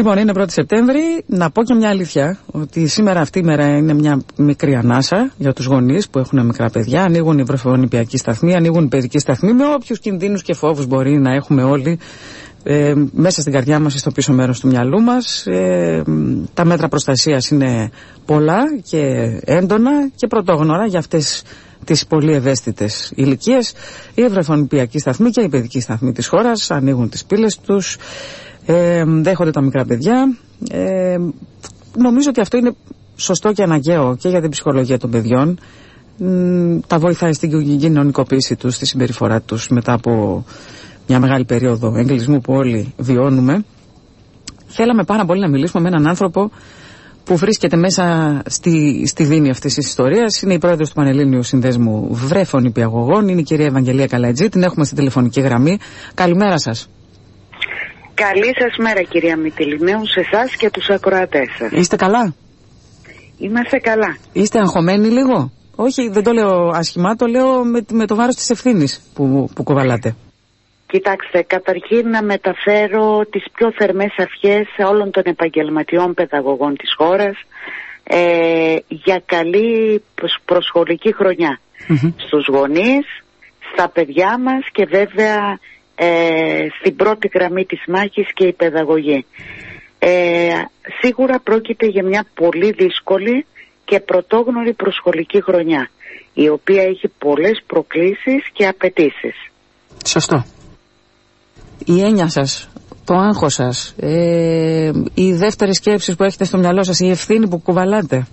Λοιπόν, είναι 1η Σεπτέμβρη. Να πω και μια αλήθεια, ότι σήμερα αυτή η μέρα είναι μια μικρή ανάσα για τους γονείς που έχουν μικρά παιδιά. Ανοίγουν οι βρεφονιπιακοί σταθμοί, ανοίγουν οι παιδικοί σταθμοί, με όποιους κινδύνους και φόβους μπορεί να έχουμε όλοι μέσα στην καρδιά μας ή στο πίσω μέρος του μυαλού μας. Τα μέτρα προστασίας είναι πολλά και έντονα και πρωτόγνωρα για αυτές τις πολύ ευαίσθητες ηλικίες. Οι βρεφονιπιακοί σταθμοί και οι παιδικοί σταθμοί της χώρας ανοίγουν τις πύλες τους, δέχονται τα μικρά παιδιά. Νομίζω ότι αυτό είναι σωστό και αναγκαίο και για την ψυχολογία των παιδιών. Τα βοηθάει στην κοινωνικοποίηση τους, στη συμπεριφορά τους μετά από μια μεγάλη περίοδο εγκλεισμού που όλοι βιώνουμε. Θέλαμε πάρα πολύ να μιλήσουμε με έναν άνθρωπο που βρίσκεται μέσα στη δίνη αυτής της ιστορίας. Είναι η πρόεδρος του Πανελλήνιου Συνδέσμου Βρεφονιπιαγωγών, είναι η κυρία Ευαγγελία Καλατζή. Την έχουμε στη τηλεφωνική γραμμή. Καλημέρα σας. Καλή σας μέρα, κυρία Μυτιληναίου, σε εσάς και τους ακροατές σας. Είστε καλά? Είμαστε καλά. Είστε αγχωμένοι λίγο? Όχι, δεν το λέω άσχημα, το λέω με το βάρος της ευθύνης που κουβαλάτε. Κοιτάξτε, καταρχήν να μεταφέρω τις πιο θερμές ευχές σε όλων των επαγγελματιών παιδαγωγών της χώρας για καλή προσχολική χρονιά στους γονείς, στα παιδιά μας και βέβαια στην πρώτη γραμμή της μάχης και η παιδαγωγή. Σίγουρα πρόκειται για μια πολύ δύσκολη και πρωτόγνωρη προσχολική χρονιά, η οποία έχει πολλές προκλήσεις και απαιτήσεις. Σωστό. Η έννοια σας, το άγχος σας, οι δεύτερες σκέψεις που έχετε στο μυαλό σας, η ευθύνη που κουβαλάτε.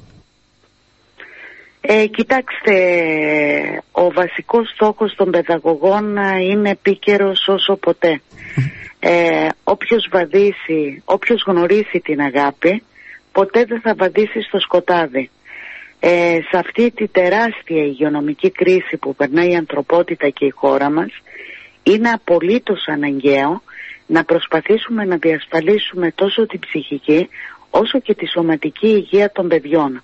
Κοιτάξτε, ο βασικός στόχος των παιδαγωγών είναι επίκαιρος όσο ποτέ. Όποιος βαδίσει, όποιος γνωρίσει την αγάπη, ποτέ δεν θα βαδίσει στο σκοτάδι. Σε αυτή τη τεράστια υγειονομική κρίση που περνάει η ανθρωπότητα και η χώρα μας, είναι απολύτως αναγκαίο να προσπαθήσουμε να διασφαλίσουμε τόσο την ψυχική όσο και τη σωματική υγεία των παιδιών.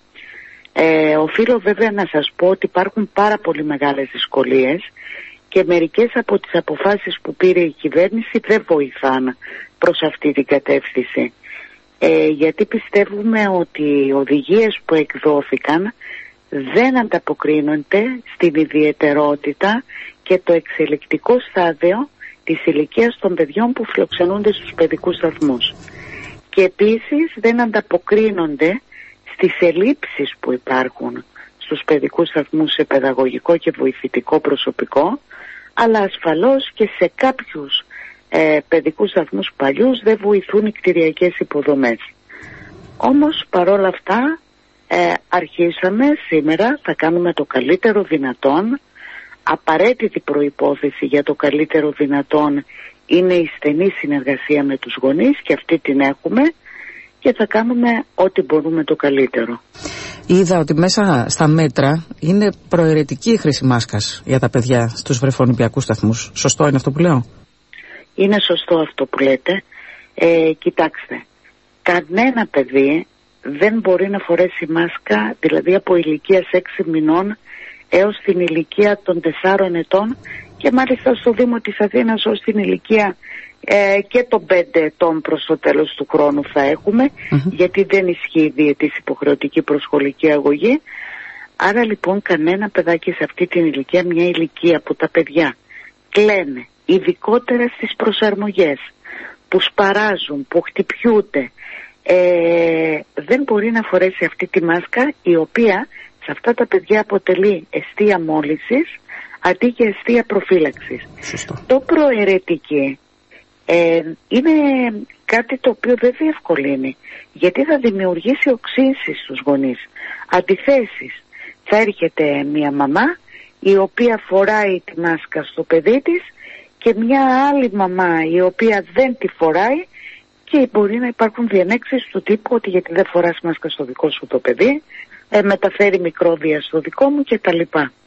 Οφείλω βέβαια να σας πω ότι υπάρχουν πάρα πολύ μεγάλες δυσκολίες και μερικές από τις αποφάσεις που πήρε η κυβέρνηση δεν βοηθάνε προς αυτή την κατεύθυνση. Γιατί πιστεύουμε ότι οι οδηγίες που εκδόθηκαν δεν ανταποκρίνονται στην ιδιαιτερότητα και το εξελικτικό στάδιο της ηλικίας των παιδιών που φιλοξενούνται στους παιδικούς σταθμούς. Και επίσης δεν ανταποκρίνονται στις ελλείψεις που υπάρχουν στους παιδικούς σταθμούς σε παιδαγωγικό και βοηθητικό προσωπικό, αλλά ασφαλώς και σε κάποιους παιδικούς σταθμούς παλιούς δεν βοηθούν οι κτηριακές υποδομές. Όμως παρόλα αυτά αρχίσαμε σήμερα, θα κάνουμε το καλύτερο δυνατόν. Απαραίτητη προϋπόθεση για το καλύτερο δυνατόν είναι η στενή συνεργασία με τους γονείς και αυτή την έχουμε και θα κάνουμε ό,τι μπορούμε το καλύτερο. Είδα ότι μέσα στα μέτρα είναι προαιρετική η χρήση μάσκας για τα παιδιά στους βρεφονιπιακούς σταθμούς. Σωστό είναι αυτό που λέω? Είναι σωστό αυτό που λέτε. Κοιτάξτε, κανένα παιδί δεν μπορεί να φορέσει μάσκα, δηλαδή από ηλικίας 6 μηνών έως την ηλικία των 4 ετών και μάλιστα στο Δήμο της Αθήνας ως την ηλικία και των 5 ετών προς το τέλος του χρόνου θα έχουμε, γιατί δεν ισχύει η διετής υποχρεωτική προσχολική αγωγή. Άρα λοιπόν κανένα παιδάκι σε αυτή την ηλικία, μια ηλικία που τα παιδιά κλαίνε, ειδικότερα στις προσαρμογές, που σπαράζουν, που χτυπιούνται, δεν μπορεί να φορέσει αυτή τη μάσκα, η οποία σε αυτά τα παιδιά αποτελεί αιστεία μόλυνσης αντί για αιστεία προφύλαξης. Το προαιρετική είναι κάτι το οποίο δεν διευκολύνει, γιατί θα δημιουργήσει οξύνσεις στους γονείς, αντιθέσεις. Θα έρχεται μια μαμά η οποία φοράει τη μάσκα στο παιδί της και μια άλλη μαμά η οποία δεν τη φοράει και μπορεί να υπάρχουν διενέξεις του τύπου ότι γιατί δεν φοράς μάσκα στο δικό σου το παιδί, μεταφέρει μικρόβια στο δικό μου κτλ.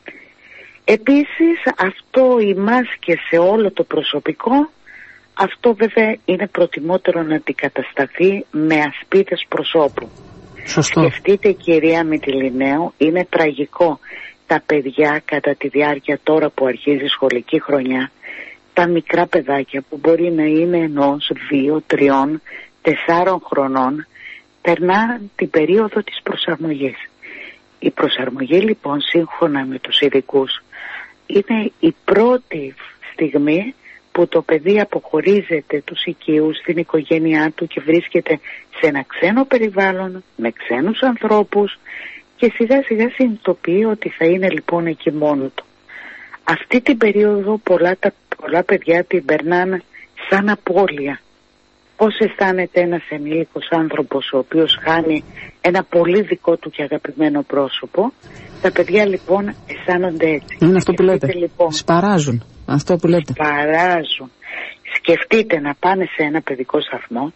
Επίσης αυτό οι μάσκες σε όλο το προσωπικό, αυτό βέβαια είναι προτιμότερο να αντικατασταθεί με ασπίδες προσώπου. Σωστό. Σκεφτείτε κυρία Μυτιληναίου, είναι τραγικό τα παιδιά κατά τη διάρκεια τώρα που αρχίζει η σχολική χρονιά, τα μικρά παιδάκια που μπορεί να είναι 1, 2, 3, 4 χρονών περνά την περίοδο της προσαρμογής. Η προσαρμογή λοιπόν σύμφωνα με τους ειδικούς είναι η πρώτη στιγμή που το παιδί αποχωρίζεται τους οικείους, την οικογένειά του και βρίσκεται σε ένα ξένο περιβάλλον, με ξένους ανθρώπους και σιγά σιγά συνειδητοποιεί ότι θα είναι λοιπόν εκεί μόνο του. Αυτή την περίοδο πολλά παιδιά την περνάνε σαν απώλεια. Πώς αισθάνεται ένας ενήλικος άνθρωπος ο οποίος χάνει ένα πολύ δικό του και αγαπημένο πρόσωπο. Τα παιδιά λοιπόν αισθάνονται έτσι. Είναι αυτό που λέτε, λοιπόν, σπαράζουν. Αυτό που λέτε. Σπαράζουν. Σκεφτείτε να πάνε σε ένα παιδικό σταθμό,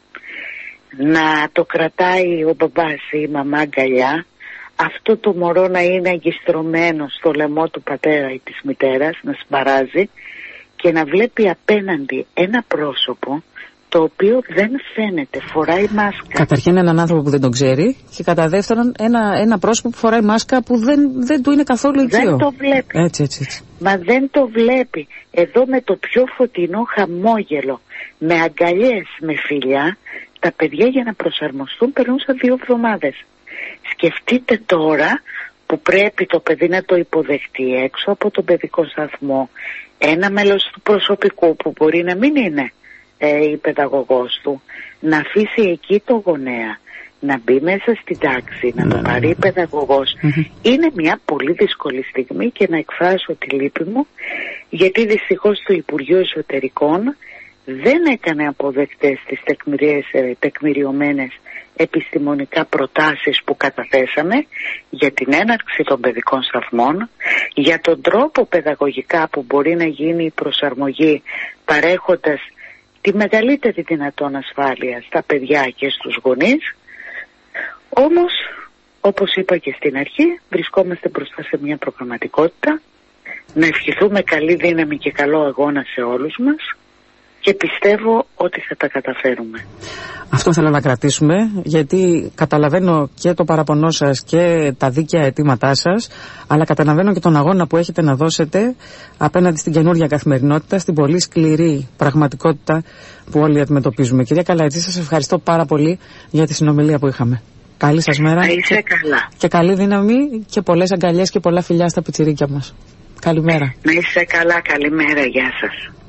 να το κρατάει ο μπαμπάς ή η μαμά αγκαλιά, αυτό το μωρό να είναι αγκιστρωμένο στο λαιμό του πατέρα ή της μητέρας, να σπαράζει και να βλέπει απέναντι ένα πρόσωπο το οποίο δεν φαίνεται, φοράει μάσκα. Καταρχήν έναν άνθρωπο που δεν τον ξέρει και κατά δεύτερον ένα πρόσωπο που φοράει μάσκα που δεν του είναι καθόλου οικείο. Δεν το βλέπει. Έτσι. Μα δεν το βλέπει. Εδώ με το πιο φωτεινό χαμόγελο, με αγκαλιές, με φιλιά, τα παιδιά για να προσαρμοστούν περνούσαν 2 εβδομάδες. Σκεφτείτε τώρα που πρέπει το παιδί να το υποδεχτεί έξω από τον παιδικό σταθμό, ένα μέλος του προσωπικού που μπορεί να μην είναι η παιδαγωγός του, να αφήσει εκεί το γονέα, να μπει μέσα στην τάξη, να το πάρει η παιδαγωγός. Είναι μια πολύ δύσκολη στιγμή και να εκφράσω τη λύπη μου, γιατί δυστυχώς το Υπουργείο Εσωτερικών δεν έκανε αποδεκτές τις τεκμηριωμένες επιστημονικά προτάσεις που καταθέσαμε για την έναρξη των παιδικών σταθμών, για τον τρόπο παιδαγωγικά που μπορεί να γίνει η προσαρμογή παρέχοντας τη μεγαλύτερη δυνατόν ασφάλεια στα παιδιά και στους γονείς. Όμως, όπως είπα και στην αρχή, βρισκόμαστε μπροστά σε μια προγραμματικότητα. Να ευχηθούμε καλή δύναμη και καλό αγώνα σε όλους μας και πιστεύω ότι θα τα καταφέρουμε. Αυτό θέλω να κρατήσουμε, γιατί καταλαβαίνω και το παραπονό σας και τα δίκαια αιτήματά σας, αλλά καταλαβαίνω και τον αγώνα που έχετε να δώσετε απέναντι στην καινούργια καθημερινότητα, στην πολύ σκληρή πραγματικότητα που όλοι αντιμετωπίζουμε. Κυρία Καλατζή, σας ευχαριστώ πάρα πολύ για τη συνομιλία που είχαμε. Καλή σας μέρα. Να είσαι καλά. Και καλή δύναμη και πολλές αγκαλιές και πολλά φιλιά στα πιτσιρίκια μας. Καλημέρα. Να είσαι καλά, καλημέρα, γεια σας.